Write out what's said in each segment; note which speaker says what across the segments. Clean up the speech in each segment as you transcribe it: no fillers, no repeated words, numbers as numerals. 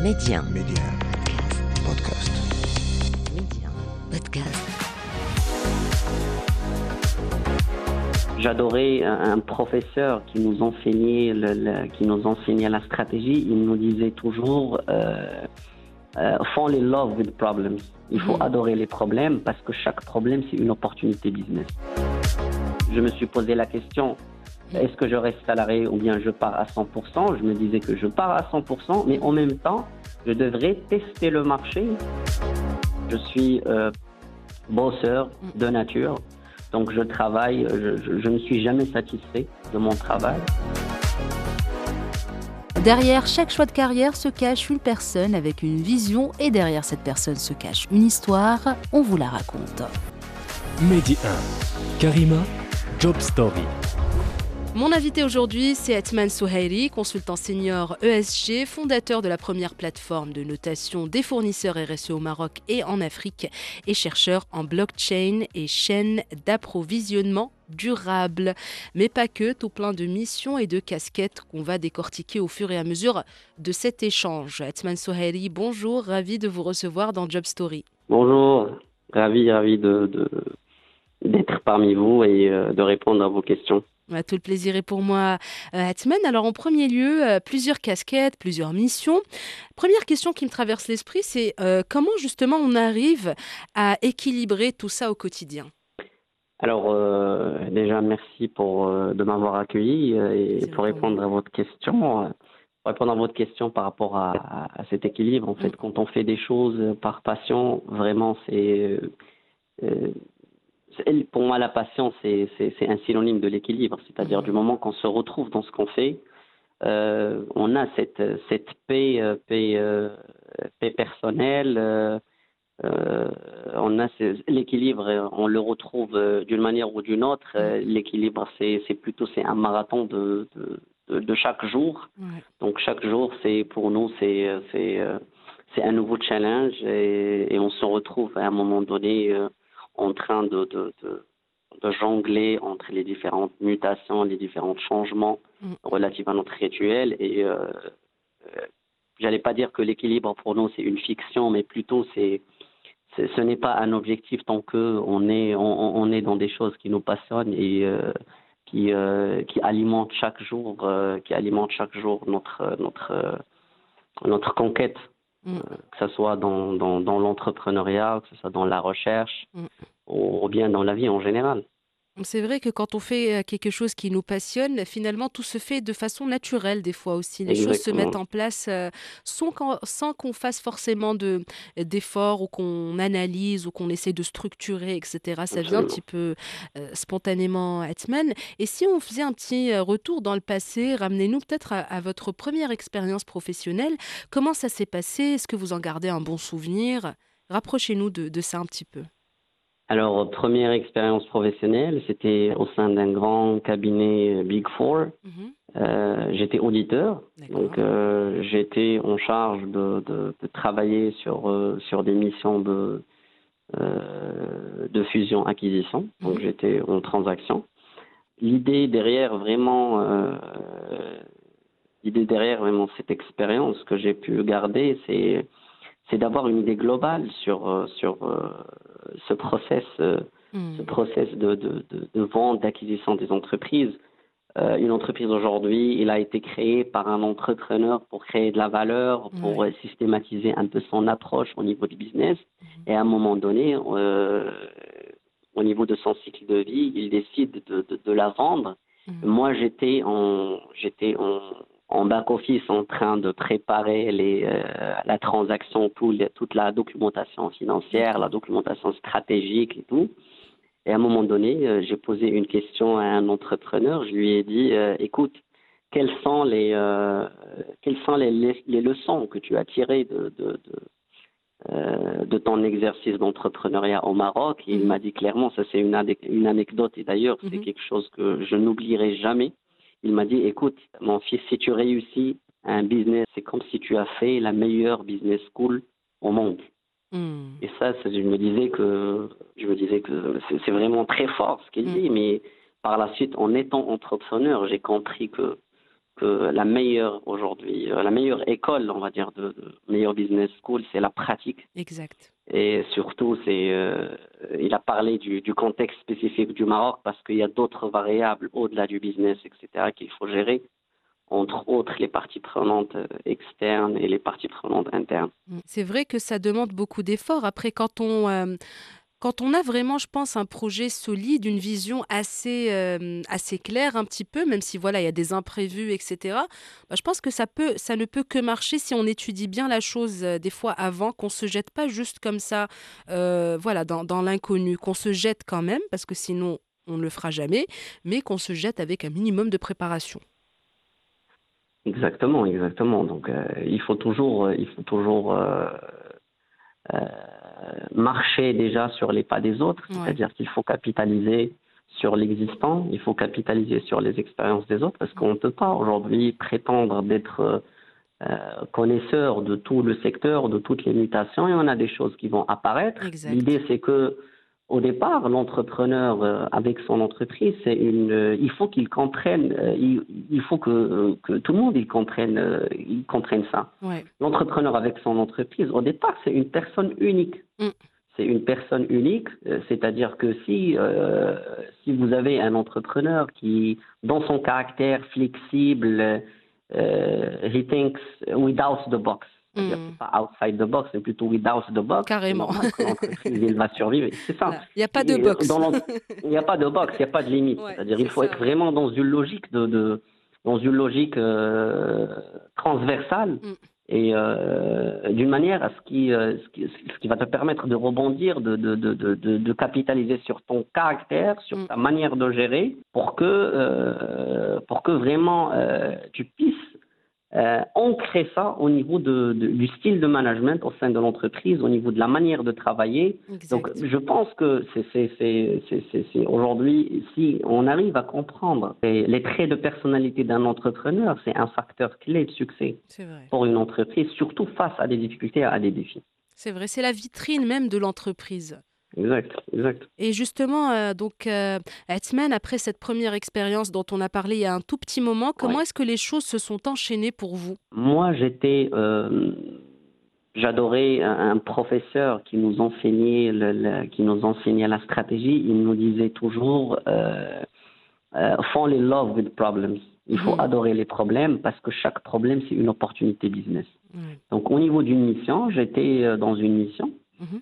Speaker 1: Média.
Speaker 2: Média. Podcast.
Speaker 1: Média. Podcast.
Speaker 3: J'adorais un professeur qui nous enseignait la stratégie. Il nous disait toujours fall in love with problems. Il faut adorer les problèmes parce que chaque problème c'est une opportunité business. Je me suis posé la question, est-ce que je reste salarié ou bien je pars à 100%? Je me disais que je pars à 100%, mais en même temps, je devrais tester le marché. Je suis bosseur de nature, donc je travaille, je ne suis jamais satisfait de mon travail.
Speaker 4: Derrière chaque choix de carrière se cache une personne avec une vision et derrière cette personne se cache une histoire. On vous la raconte.
Speaker 5: Mehdi 1, Karima, Job Story.
Speaker 4: Mon invité aujourd'hui, c'est Athmane Souhairi, consultant senior ESG, fondateur de la première plateforme de notation des fournisseurs RSE au Maroc et en Afrique et chercheur en blockchain et chaîne d'approvisionnement durable. Mais pas que, tout plein de missions et de casquettes qu'on va décortiquer au fur et à mesure de cet échange. Athmane Souhairi, bonjour, ravi de vous recevoir dans Job Story.
Speaker 3: Bonjour, ravi d'être parmi vous et de répondre à vos questions.
Speaker 4: Tout le plaisir est pour moi, Athmane. Alors en premier lieu, plusieurs casquettes, plusieurs missions. Première question qui me traverse l'esprit, c'est comment justement on arrive à équilibrer tout ça au quotidien?
Speaker 3: Alors déjà merci de m'avoir accueilli et pour répondre à votre question. Pour répondre à votre question par rapport à cet équilibre, en fait, quand on fait des choses par passion, vraiment pour moi, la passion, c'est un synonyme de l'équilibre. C'est-à-dire du moment qu'on se retrouve dans ce qu'on fait, on a cette paix personnelle. On a l'équilibre, on le retrouve d'une manière ou d'une autre. L'équilibre, c'est un marathon de chaque jour.
Speaker 4: Ouais.
Speaker 3: Donc chaque jour, pour nous, c'est un nouveau challenge et on se retrouve à un moment donné en train de jongler entre les différentes mutations, les différents changements relatifs à notre rituel. Et j'allais pas dire que l'équilibre pour nous c'est une fiction, mais plutôt ce n'est pas un objectif tant que on est dans des choses qui nous passionnent et qui alimentent chaque jour, notre conquête. Que ce soit dans l'entrepreneuriat, que ce soit dans la recherche ou bien dans la vie en général.
Speaker 4: C'est vrai que quand on fait quelque chose qui nous passionne, finalement, tout se fait de façon naturelle des fois aussi. Les choses se mettent en place sans qu'on fasse forcément d'efforts ou qu'on analyse ou qu'on essaie de structurer, etc. Ça vient un petit peu spontanément, Athmane. Et si on faisait un petit retour dans le passé, ramenez-nous peut-être à votre première expérience professionnelle. Comment ça s'est passé? Est-ce que vous en gardez un bon souvenir? Rapprochez-nous de ça un petit peu.
Speaker 3: Alors, première expérience professionnelle, c'était au sein d'un grand cabinet Big Four. J'étais auditeur, donc j'étais en charge de travailler sur des missions de fusion-acquisition, donc j'étais en transaction. L'idée derrière vraiment cette expérience que j'ai pu garder, c'est d'avoir une idée globale sur ce process de vente, d'acquisition des entreprises. Une entreprise aujourd'hui, il a été créé par un entrepreneur pour créer de la valeur, pour systématiser un peu son approche au niveau du business. Et à un moment donné, au niveau de son cycle de vie, il décide de la vendre. Moi, j'étais en back-office en train de préparer la transaction, toute la documentation financière, la documentation stratégique et tout. Et à un moment donné, j'ai posé une question à un entrepreneur. Je lui ai dit, écoute, quelles sont les leçons que tu as tirées de ton exercice d'entrepreneuriat au Maroc? Et il m'a dit clairement, ça c'est une anecdote et d'ailleurs c'est quelque chose que je n'oublierai jamais. Il m'a dit, écoute, mon fils, si tu réussis un business, c'est comme si tu as fait la meilleure business school au monde. Et ça, je me disais que c'est vraiment très fort ce qu'il dit, mais par la suite, en étant entrepreneur, j'ai compris que que la meilleure aujourd'hui, la meilleure école, on va dire, de meilleure business school, c'est la pratique.
Speaker 4: Exact.
Speaker 3: Et surtout, il a parlé du contexte spécifique du Maroc parce qu'il y a d'autres variables au-delà du business, etc., qu'il faut gérer, entre autres les parties prenantes externes et les parties prenantes internes.
Speaker 4: C'est vrai que ça demande beaucoup d'efforts. Après, quand on a vraiment, je pense, un projet solide, une vision assez claire un petit peu, même si voilà, il y a des imprévus, etc. Bah, je pense que ça ne peut que marcher si on étudie bien la chose des fois avant, qu'on se jette pas juste comme ça, voilà, dans l'inconnu, qu'on se jette quand même, parce que sinon on ne le fera jamais, mais qu'on se jette avec un minimum de préparation.
Speaker 3: Exactement, exactement. Donc, il faut toujours marcher déjà sur les pas des autres,
Speaker 4: Ouais,
Speaker 3: c'est-à-dire qu'il faut capitaliser sur l'existant, il faut capitaliser sur les expériences des autres, parce qu'on ne peut pas aujourd'hui prétendre d'être connaisseur de tout le secteur, de toutes les mutations, et on a des choses qui vont apparaître.
Speaker 4: exact.
Speaker 3: L'idée, c'est que au départ, l'entrepreneur avec son entreprise, il faut qu'il comprenne, il faut que tout le monde il comprenne ça.
Speaker 4: Ouais.
Speaker 3: L'entrepreneur avec son entreprise, au départ, c'est une personne unique.
Speaker 4: Mm.
Speaker 3: C'est une personne unique, c'est-à-dire que si vous avez un entrepreneur qui, dans son caractère flexible, he thinks without the box. C'est-à-dire que c'est pas outside the box, c'est plutôt without the box. C'est
Speaker 4: Carrément.
Speaker 3: normal que l'entreprise il va survivre. C'est ça.
Speaker 4: Voilà. Il n'y a pas de box.
Speaker 3: Il n'y a pas de box, il n'y a pas de limite.
Speaker 4: Ouais,
Speaker 3: C'est-à-dire
Speaker 4: c'est
Speaker 3: il faut
Speaker 4: ça,
Speaker 3: être
Speaker 4: ouais.
Speaker 3: vraiment dans une logique dans une logique transversale
Speaker 4: Mm.
Speaker 3: et d'une manière à ce qui va te permettre de rebondir, de capitaliser sur ton caractère, sur
Speaker 4: Mm.
Speaker 3: ta manière de gérer, pour que vraiment tu puisses ancrer ça au niveau du style de management au sein de l'entreprise, au niveau de la manière de travailler. Donc,
Speaker 4: Exact.
Speaker 3: je pense que c'est aujourd'hui, si on arrive à comprendre les traits de personnalité d'un entrepreneur, c'est un facteur clé de succès
Speaker 4: C'est vrai.
Speaker 3: pour une entreprise, surtout face à des difficultés, à des défis.
Speaker 4: C'est vrai. C'est la vitrine même de l'entreprise.
Speaker 3: Exact, exact.
Speaker 4: Et justement, Athman, après cette première expérience dont on a parlé il y a un tout petit moment, comment
Speaker 3: Ouais.
Speaker 4: est-ce que les choses se sont enchaînées pour vous?
Speaker 3: Moi, j'adorais un professeur qui nous enseignait la stratégie. Il nous disait toujours fall in love with problems. Il faut
Speaker 4: Mhm.
Speaker 3: adorer les problèmes parce que chaque problème c'est une opportunité business.
Speaker 4: Ouais.
Speaker 3: Donc au niveau d'une mission, j'étais dans une mission
Speaker 4: Mhm.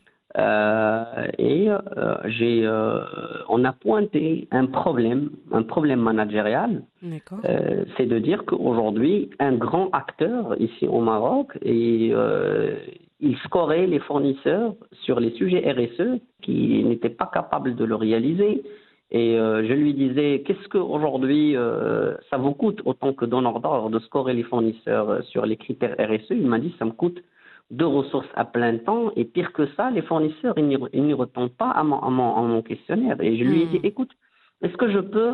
Speaker 3: on a pointé un problème managérial.
Speaker 4: D'accord.
Speaker 3: C'est de dire qu'aujourd'hui, un grand acteur ici au Maroc, il scorait les fournisseurs sur les sujets RSE qui n'étaient pas capables de le réaliser. Et je lui disais, qu'est-ce qu'aujourd'hui, ça vous coûte autant que donneur d'ordre de scorer les fournisseurs sur les critères RSE? Il m'a dit, ça me coûte 2 ressources à plein temps, et pire que ça, les fournisseurs, ils n'y répondent pas à mon questionnaire. Et je lui ai dit, écoute, est-ce que je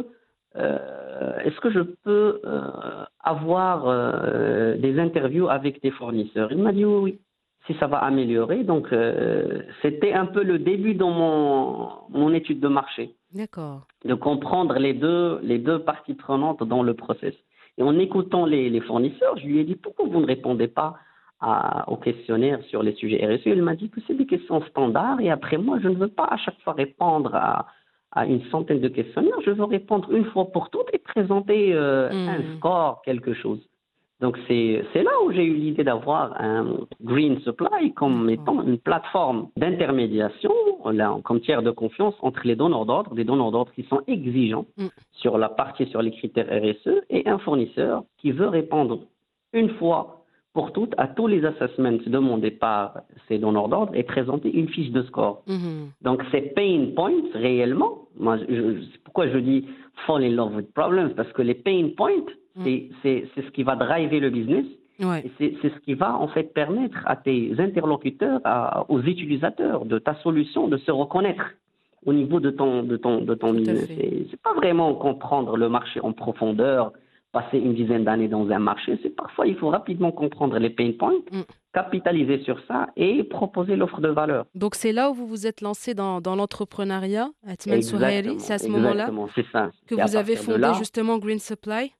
Speaker 3: peux avoir des interviews avec des fournisseurs? Il m'a dit oui, oui, si ça va améliorer. Donc, c'était un peu le début dans mon étude de marché,
Speaker 4: D'accord.
Speaker 3: de comprendre les deux parties prenantes dans le process. Et en écoutant les fournisseurs, je lui ai dit, pourquoi vous ne répondez pas au questionnaire sur les sujets RSE? Il m'a dit que c'est des questions standards, et après moi, je ne veux pas à chaque fois répondre à une centaine de questionnaires, je veux répondre une fois pour toutes et présenter un score, quelque chose. Donc c'est là où j'ai eu l'idée d'avoir un Green Supply comme étant une plateforme d'intermédiation, comme tiers de confiance entre les donneurs d'ordre, des donneurs d'ordre qui sont exigeants sur les critères RSE, et un fournisseur qui veut répondre une fois pour toutes à tous les assessments demandés par ces donneurs d'ordre et présenter une fiche de score. Donc, ces pain points, réellement, c'est pourquoi je dis fall in love with problems, parce que les pain points, c'est ce qui va driver le business.
Speaker 4: Ouais.
Speaker 3: Et c'est ce qui va en fait permettre à tes interlocuteurs, aux utilisateurs de ta solution de se reconnaître au niveau de ton business. C'est pas vraiment comprendre le marché en profondeur, passer une dizaine d'années dans un marché, c'est parfois il faut rapidement comprendre les pain points, capitaliser sur ça et proposer l'offre de valeur.
Speaker 4: Donc c'est là où vous vous êtes lancé dans l'entrepreneuriat, Athman Souhairi, c'est à ce moment-là
Speaker 3: c'est ça.
Speaker 4: que vous avez fondé justement Green Supply?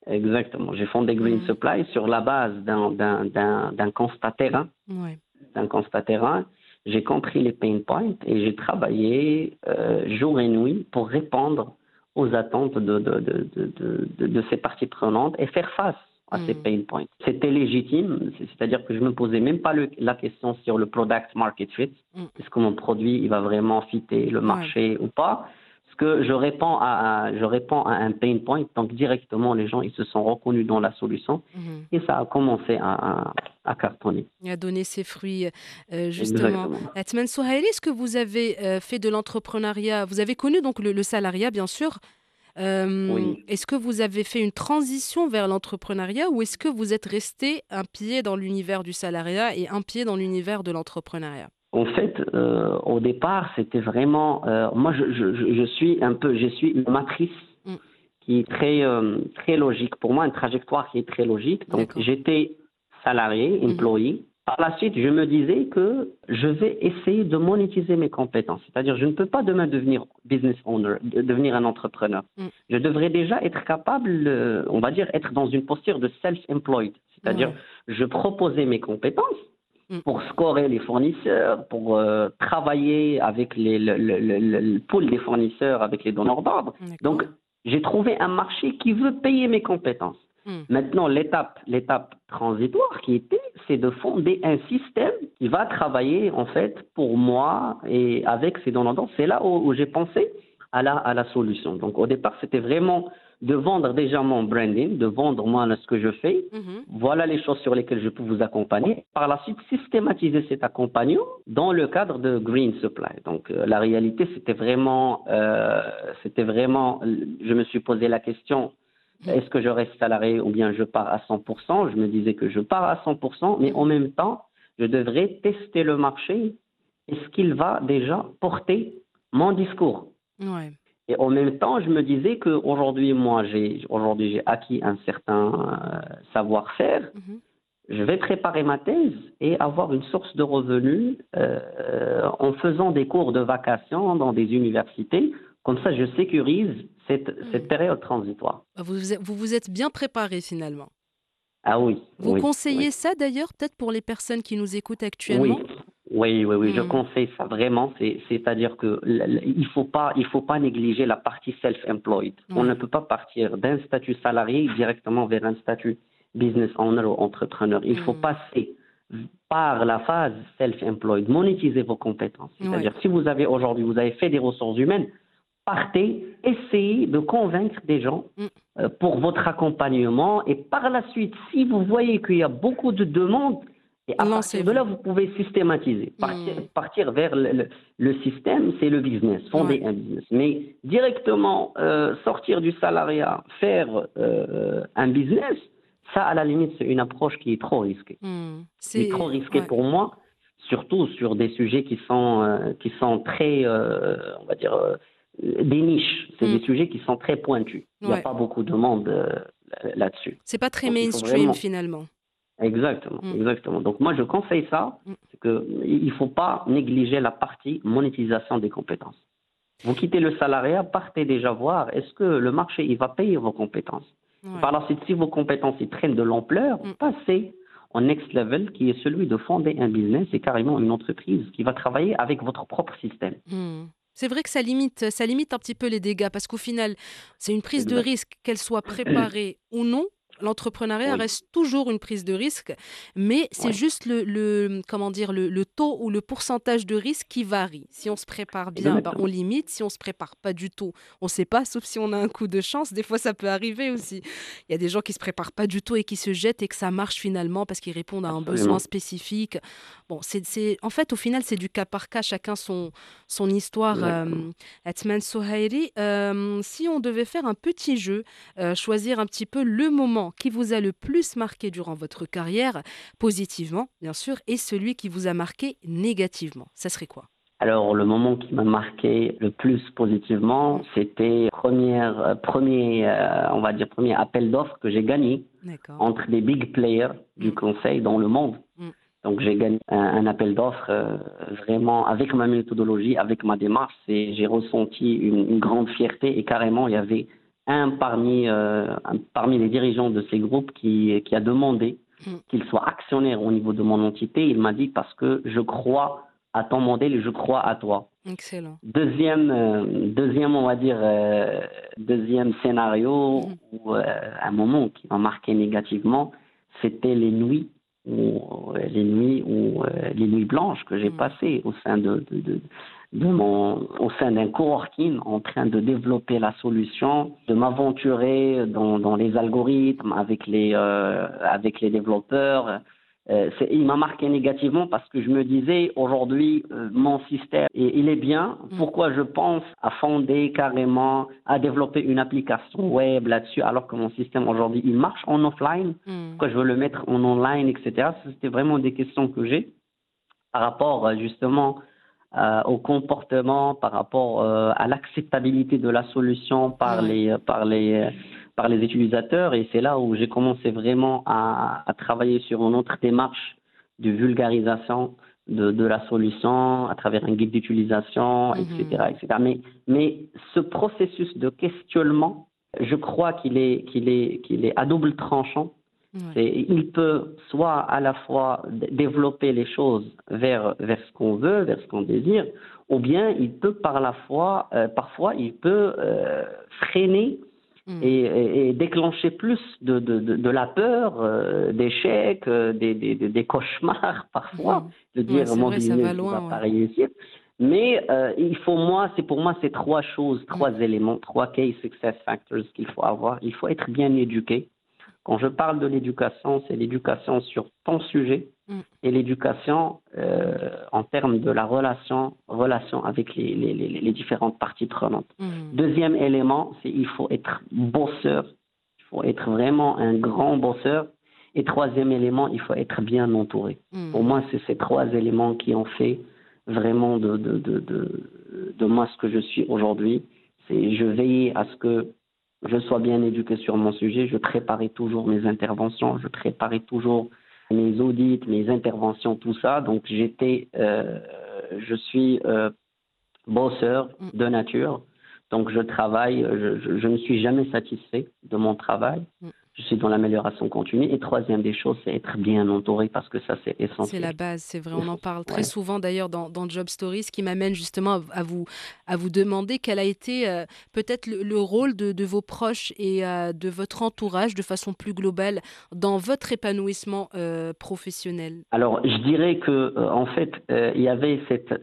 Speaker 3: Exactement. J'ai fondé Green Supply sur la base d'un constat terrain.
Speaker 4: Ouais.
Speaker 3: D'un constat terrain. J'ai compris les pain points et j'ai travaillé jour et nuit pour répondre aux attentes de ces parties prenantes et faire face à ces pain points. C'était légitime, c'est-à-dire que je ne me posais même pas la question sur le product market fit. Est-ce que mon produit il va vraiment fitter le marché ou pas? Parce que je réponds à un pain point, donc directement les gens ils se sont reconnus dans la solution et ça a commencé à cartonner.
Speaker 4: Et à donner ses fruits, justement. Athmane Souhaili, est-ce que vous avez fait de l'entrepreneuriat? Vous avez connu donc le salariat, bien sûr.
Speaker 3: Oui.
Speaker 4: Est-ce que vous avez fait une transition vers l'entrepreneuriat ou est-ce que vous êtes resté un pied dans l'univers du salariat et un pied dans l'univers de l'entrepreneuriat?
Speaker 3: En fait, au départ, c'était vraiment... moi, je suis une matrice qui est très logique. Pour moi, une trajectoire qui est très logique. Donc, j'étais salarié, employé. Par la suite, je me disais que je vais essayer de monétiser mes compétences. C'est-à-dire, je ne peux pas demain devenir business owner, devenir un entrepreneur. Je devrais déjà être capable, on va dire, être dans une posture de self-employed. C'est-à-dire, je proposais mes compétences pour scorer les fournisseurs, pour travailler avec le pool des fournisseurs, avec les donneurs d'ordre. Donc, j'ai trouvé un marché qui veut payer mes compétences. Maintenant, l'étape transitoire c'est de fonder un système qui va travailler en fait pour moi et avec ces donneurs d'ordre. C'est là où j'ai pensé à la solution. Donc, au départ, c'était vraiment de vendre déjà mon branding, de vendre moi ce que je fais. Voilà les choses sur lesquelles je peux vous accompagner. Par la suite, systématiser cet accompagnement dans le cadre de Green Supply. Donc, la réalité, c'était vraiment, je me suis posé la question, est-ce que je reste salarié ou bien je pars à 100%? Je me disais que je pars à 100%, mais en même temps, je devrais tester le marché. Est-ce qu'il va déjà porter mon discours? Et en même temps, je me disais qu'aujourd'hui, j'ai acquis un certain savoir-faire. Je vais préparer ma thèse et avoir une source de revenus en faisant des cours de vacation dans des universités. Comme ça, je sécurise cette période transitoire.
Speaker 4: Vous vous êtes bien préparé finalement.
Speaker 3: Ah oui.
Speaker 4: Vous conseillez ça d'ailleurs, peut-être pour les personnes qui nous écoutent actuellement?
Speaker 3: Oui, je conseille ça vraiment. C'est-à-dire qu'il ne faut pas négliger la partie self-employed. On ne peut pas partir d'un statut salarié directement vers un statut business owner ou entrepreneur. Il faut passer par la phase self-employed, monétiser vos compétences. C'est-à-dire si vous avez fait des ressources humaines, partez, essayez de convaincre des gens pour votre accompagnement et par la suite, si vous voyez qu'il y a beaucoup de demandes, et à partir de là, vous pouvez systématiser. Partir vers le système, c'est le business, fonder un business. Mais directement sortir du salariat, faire un business, ça, à la limite, c'est une approche qui est trop risquée. C'est trop risqué pour moi, surtout sur des sujets qui sont très, on va dire, des niches. C'est des sujets qui sont très pointus. Il n'y a pas beaucoup de monde là-dessus.
Speaker 4: C'est pas très mainstream finalement.
Speaker 3: Exactement. Donc moi, je conseille ça, c'est qu'il ne faut pas négliger la partie monétisation des compétences. Vous quittez le salariat, partez déjà voir, est-ce que le marché il va payer vos compétences? Par la suite, si vos compétences ils prennent de l'ampleur, passez au next level, qui est celui de fonder un business et carrément une entreprise qui va travailler avec votre propre système.
Speaker 4: C'est vrai que ça limite un petit peu les dégâts, parce qu'au final, c'est une prise de risque, qu'elle soit préparée ou non. L'entrepreneuriat reste toujours une prise de risque, mais c'est juste le taux ou le pourcentage de risque qui varie. Si on se prépare bien, on limite. Si on ne se prépare pas du tout, on ne sait pas, sauf si on a un coup de chance. Des fois, ça peut arriver aussi. Il y a des gens qui ne se préparent pas du tout et qui se jettent et que ça marche finalement parce qu'ils répondent à un besoin spécifique. Bon, en fait, au final, c'est du cas par cas, chacun son histoire. Athmane Souhaili, si on devait faire un petit jeu, choisir un petit peu le moment qui vous a le plus marqué durant votre carrière, positivement, bien sûr, et celui qui vous a marqué négativement, ça serait quoi?
Speaker 3: Alors, le moment qui m'a marqué le plus positivement, c'était premier appel d'offres que j'ai gagné entre des big players du conseil dans le monde. Donc, j'ai gagné un appel d'offres vraiment avec ma méthodologie, avec ma démarche, et j'ai ressenti une grande fierté et carrément, il y avait parmi les dirigeants de ces groupes qui a demandé qu'il soit actionnaire au niveau de mon entité. Il m'a dit parce que je crois à ton modèle et je crois à toi.
Speaker 4: Excellent.
Speaker 3: Deuxième, on va dire, deuxième scénario ou un moment qui m'a marqué négativement, c'était les nuits blanches que j'ai passées au sein au sein d'un coworking en train de développer la solution, de m'aventurer dans les algorithmes avec les développeurs. Il m'a marqué négativement parce que je me disais aujourd'hui mon système il est bien. Pourquoi je pense à fonder carrément, à développer une application web là-dessus alors que mon système aujourd'hui il marche en offline. Pourquoi je veux le mettre en online, etc. C'était vraiment des questions que j'ai par rapport justement au comportement, par rapport à l'acceptabilité de la solution par les utilisateurs. Et c'est là où j'ai commencé vraiment à travailler sur une autre démarche de vulgarisation de la solution à travers un guide d'utilisation, etc., etc. Mais ce processus de questionnement, je crois qu'il est à double tranchant. Il peut soit à la fois développer les choses vers ce qu'on veut, vers ce qu'on désire, ou bien il peut parfois il peut freiner et déclencher plus de la peur, d'échecs, des cauchemars parfois, de dire mon business ne va pas réussir. Mais pour moi, c'est trois éléments, trois key success factors qu'il faut avoir. Il faut être bien éduqué. Quand je parle de l'éducation, c'est l'éducation sur ton sujet et l'éducation en termes de la relation avec les différentes parties prenantes. Deuxième élément, c'est il faut être bosseur. Il faut être vraiment un grand bosseur. Et troisième élément, il faut être bien entouré. Pour moi, c'est ces trois éléments qui ont fait vraiment de moi ce que je suis aujourd'hui. Je veillais à ce que je sois bien éduqué sur mon sujet, je préparais toujours mes interventions, je préparais toujours mes audits, mes interventions, tout ça. Donc je suis bosseur de nature. Donc je travaille, je ne suis jamais satisfait de mon travail. Je suis dans l'amélioration continue. Et troisième des choses, c'est être bien entouré parce que ça, c'est essentiel.
Speaker 4: C'est la base, c'est vrai. On en parle très souvent d'ailleurs dans Job Stories, ce qui m'amène justement à vous demander quel a été peut-être le rôle de vos proches et de votre entourage de façon plus globale dans votre épanouissement professionnel.
Speaker 3: Alors, je dirais que en fait, il y avait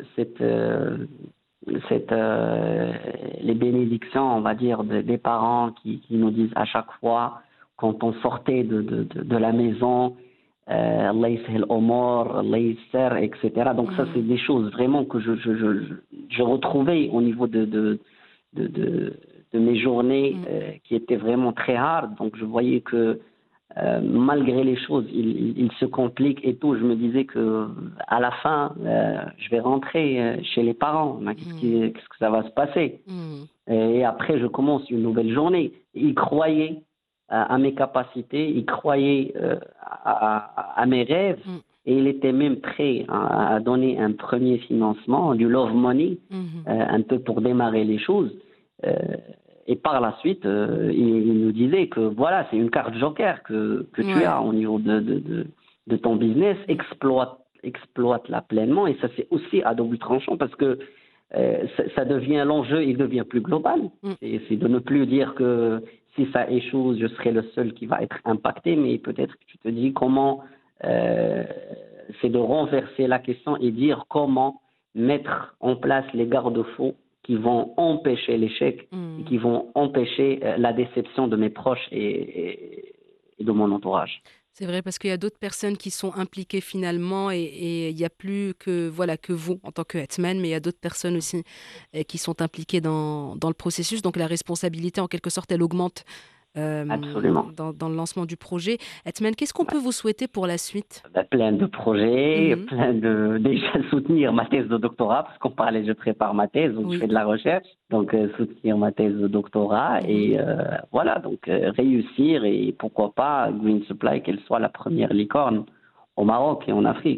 Speaker 3: les bénédictions, on va dire, des parents qui nous disent à chaque fois, quand on sortait de la maison, Allah yashel omar, Allah yasser, etc. Donc ça, c'est des choses vraiment que je retrouvais au niveau de mes journées qui étaient vraiment très hard. Donc je voyais que malgré les choses, il se complique et tout. Je me disais que à la fin, je vais rentrer chez les parents. Qu'est-ce que ça va se passer? Et après, je commence une nouvelle journée. Ils croyaient à mes capacités, ils croyaient à mes rêves et il était même prêt à donner un premier financement, du love money, un peu pour démarrer les choses. Et par la suite, il nous disait que voilà, c'est une carte joker que tu as au niveau de ton business, exploite-la pleinement. Et ça, c'est aussi à double tranchant parce que ça devient l'enjeu, il devient plus global. C'est de ne plus dire que si ça échoue, je serai le seul qui va être impacté, mais peut-être que tu te dis comment, c'est de renverser la question et dire comment mettre en place les garde-fous qui vont empêcher l'échec, et qui vont empêcher la déception de mes proches et de mon entourage.
Speaker 4: C'est vrai, parce qu'il y a d'autres personnes qui sont impliquées finalement et il n'y a plus que vous en tant que Hetman, mais il y a d'autres personnes aussi qui sont impliquées dans le processus. Donc la responsabilité, en quelque sorte, elle augmente
Speaker 3: Absolument.
Speaker 4: Dans le lancement du projet. Hetman, qu'est-ce qu'on peut vous souhaiter pour la suite?
Speaker 3: Plein de projets, déjà soutenir ma thèse de doctorat, parce qu'on parlait, je prépare ma thèse, donc je fais de la recherche, donc soutenir ma thèse de doctorat et voilà, donc réussir et pourquoi pas Green Supply, qu'elle soit la première licorne au Maroc et en Afrique.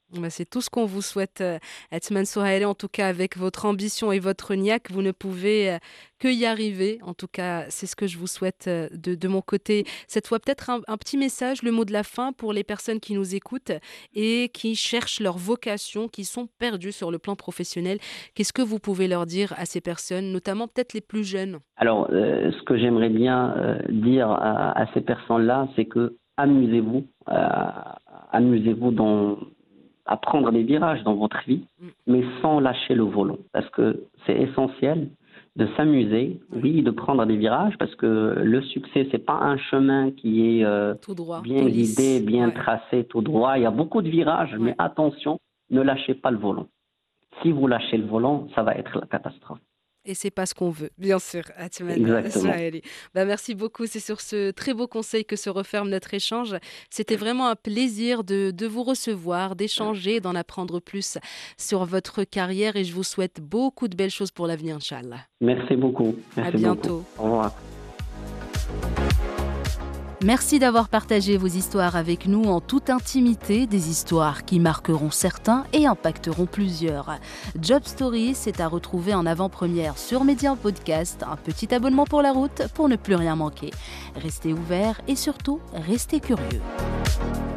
Speaker 4: C'est tout ce qu'on vous souhaite, Athmane Souhaili. En tout cas, avec votre ambition et votre niaque, vous ne pouvez que y arriver. En tout cas, c'est ce que je vous souhaite de mon côté. Cette fois, peut-être un petit message, le mot de la fin pour les personnes qui nous écoutent et qui cherchent leur vocation, qui sont perdues sur le plan professionnel. Qu'est-ce que vous pouvez leur dire à ces personnes, notamment peut-être les plus jeunes?
Speaker 3: Alors, ce que j'aimerais bien dire à ces personnes-là, c'est que amusez-vous, à prendre des virages dans votre vie, mais sans lâcher le volant. Parce que c'est essentiel de s'amuser, oui, de prendre des virages, parce que le succès, c'est pas un chemin qui est
Speaker 4: Tout droit,
Speaker 3: bien
Speaker 4: tout
Speaker 3: guidé,
Speaker 4: lisse.
Speaker 3: bien
Speaker 4: Ouais.
Speaker 3: tracé, tout droit. Il y a beaucoup de virages, mais
Speaker 4: Ouais.
Speaker 3: attention, ne lâchez pas le volant. Si vous lâchez le volant, ça va être la catastrophe.
Speaker 4: Et c'est pas ce qu'on veut, bien sûr, Athmane
Speaker 3: Exactement.
Speaker 4: Souhaili. Merci beaucoup. C'est sur ce très beau conseil que se referme notre échange. C'était vraiment un plaisir de vous recevoir, d'échanger, d'en apprendre plus sur votre carrière et je vous souhaite beaucoup de belles choses pour l'avenir, Inch'Allah.
Speaker 3: Merci beaucoup.
Speaker 4: À
Speaker 3: Merci
Speaker 4: bientôt.
Speaker 3: beaucoup. Au revoir.
Speaker 6: Merci d'avoir partagé vos histoires avec nous en toute intimité, des histoires qui marqueront certains et impacteront plusieurs. Job Story, c'est à retrouver en avant-première sur Média en podcast. Un petit abonnement pour la route pour ne plus rien manquer. Restez ouverts et surtout, restez curieux.